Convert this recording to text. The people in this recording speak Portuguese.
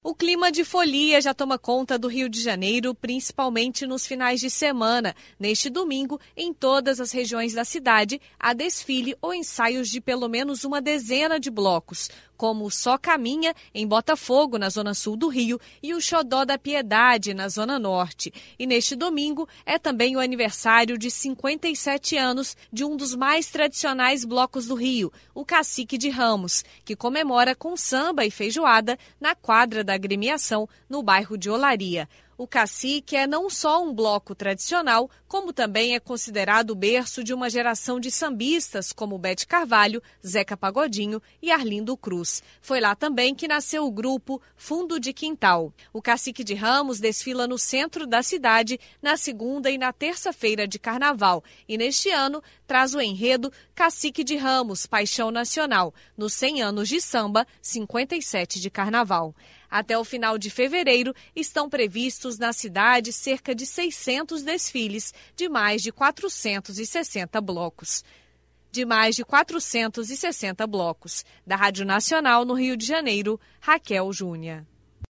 O clima de folia já toma conta do Rio de Janeiro, principalmente nos finais de semana. Neste domingo, em todas as regiões da cidade, há desfile ou ensaios de pelo menos uma dezena de blocos, como o Só Caminha, em Botafogo, na zona sul do Rio, e o Xodó da Piedade, na zona norte. E neste domingo é também o aniversário de 57 anos de um dos mais tradicionais blocos do Rio, o Cacique de Ramos, que comemora com samba e feijoada na quadra da agremiação no bairro de Olaria. O Cacique é não só um bloco tradicional, como também é considerado o berço de uma geração de sambistas como Bete Carvalho, Zeca Pagodinho e Arlindo Cruz. Foi lá também que nasceu o grupo Fundo de Quintal. O Cacique de Ramos desfila no centro da cidade na segunda e na terça-feira de carnaval e neste ano traz o enredo Cacique de Ramos, Paixão Nacional, nos 100 anos de samba, 57 de carnaval. Até o final de fevereiro, estão previstos na cidade cerca de 600 desfiles de mais de 460 blocos. Da Rádio Nacional no Rio de Janeiro, Raquel Júnior.